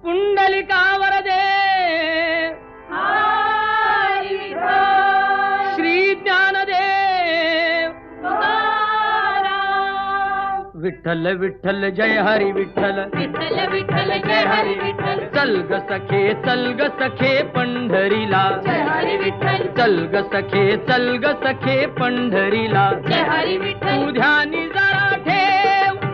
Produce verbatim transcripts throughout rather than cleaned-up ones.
पुंडलिकावर दे श्री ज्ञानदेव विठ्ठल विठ्ठल जय हरी विठ्ठल विठ्ठल विठ्ठल जय हरी विठ्ठल चल ग सखे चल ग सखे पंढरीला जय हरी विठ्ठल चल ग सखे चल ग सखे पंढरीला जय हरी विठ्ठल तू ध्यानी जरा ठेव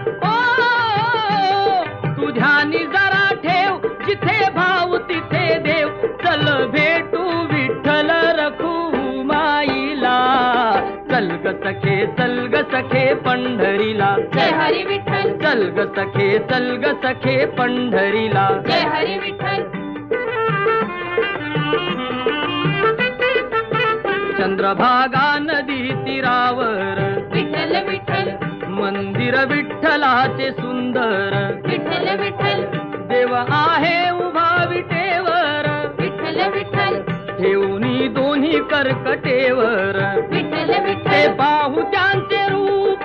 ओ तू ध्यानी जरा ठेव जिथे भाव तिथे देव चल भेटू विठ्ठल रखू माईला चल ग सखे चल ग सखे पंढरीला जय हरी विठ्ठल चल ग सखे चल ग सखे पंढरीला जय हरी विठ्ठल चंद्रभागा नदी तीरावर विठ्ठल विठ्ठल मंदिर विठ्ठलाचे सुंदर विठ्ठल विठ्ठल देव आहे उभा विटेवर विठ्ठल विठ्ठल ठेवणी दोन्ही कर्कटेवर विठ्ठल ते विठ्ठल पाहू त्यांचे रूप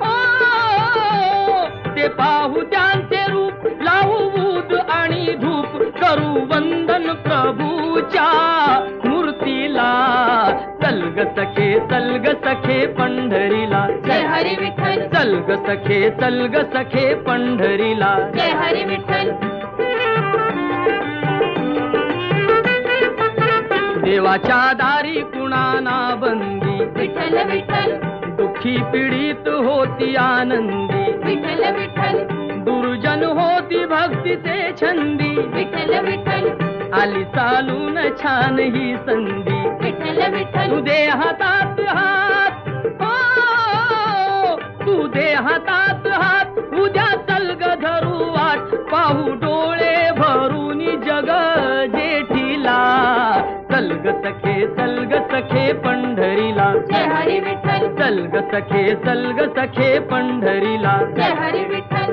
ओ ते पाहू त्यांचे रूप लावू बूद आणि धूप करू वंदन प्रभूच्या मूर्तीला चल ग सखे चल ग सखे पंढरीला जय हरी विठ्ठल चल ग सखे चल ग सखे पंढरीला जय हरी विठ्ठल देवाच्या दारी कुणाना बंदी विठ्ठल विठ्ठल दुःखी पीडित होती आनंदी विठ्ठल विठ्ठल दुर्जन होती भक्तीचे छंदी विठ्ठल विठ्ठल आली चालून छान ही संधी विठ्ठल विठ्ठल तू दे हातात हात ओ तू दे हातात हात उद्या चल ग धरू वाट पाहू डोळे भरून जग जेठीला चल ग सखे चल ग सखे पंढरीला जय हरी विठ्ठल चल ग सखे चल ग सखे पंढरीला जय हरी विठ्ठल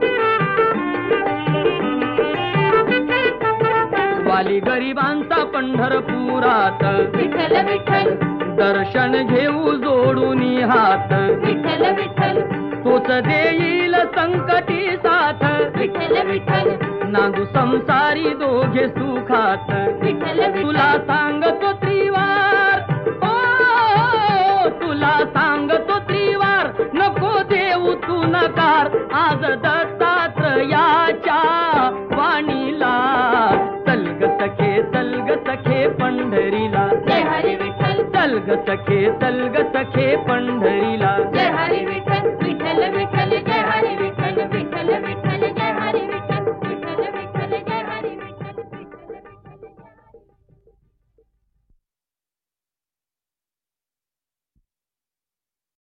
वाली गरिबांचा पंढरपुरात विठ्ठल विठ्ठल दर्शन घेऊ जोडून हात विठ्ठल विठ्ठल तोच देईल संकटी साथ विठ्ठल विठ्ठल नांदू संसारी दोघे सुखात विठ्ठल तुला सांगतो त्रिवार ओ तुला सांगतो त्रिवार नको देऊ तू नकार आज दत्तात्रयाच्या वाणीला चल ग सखे चल ग सखे पंढरीला जय हरी विठ्ठल चल ग सखे चल ग सखे पंढरीला जय हरी विठ्ठल